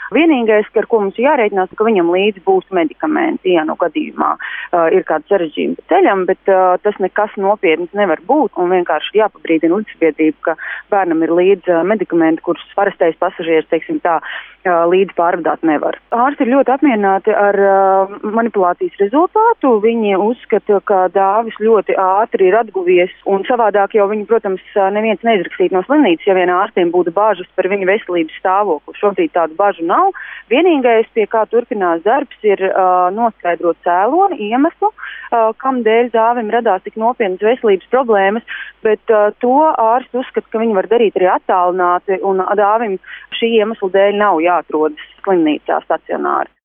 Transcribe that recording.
Vienīgais, ar ko mums jārēķinās, ka viņam līdzi būs medikamenti, ja nu gadījumā ir kāda sarežģījuma pa ceļam, bet tas nekas nopietns nevar būt, un vienkārši ir jāpabrīdina līdzsabiedrība, ka bērnam ir līdzi medikamenti, kurus parastais pasažieris, teiksim tā, līdzi pārvadāt nevar. Ārsti ir ļoti apmierināti ar manipulācijas rezultātu. Viņi uzskata, ka Dāvis ļoti ātri ir atguvies, un savādāk jau viņu, protams, neviens neizrakstītu no slimnīcas, ja vien ārstiem būtu bāžas par viņa veselības stāvokli. Šobrīd tādu bažu nav. Vienīgais, pie kā turpinās darbs, ir noskaidrot cēloni, iemeslu, kam dēļ Dāvim radās tik nopietnas veselības problēmas, bet to ārsti uzskata, ka viņi var darīt arī attālināti, un Dāvim šī iemesla dēļ nav jāatrodas slimnīcā stacionāri.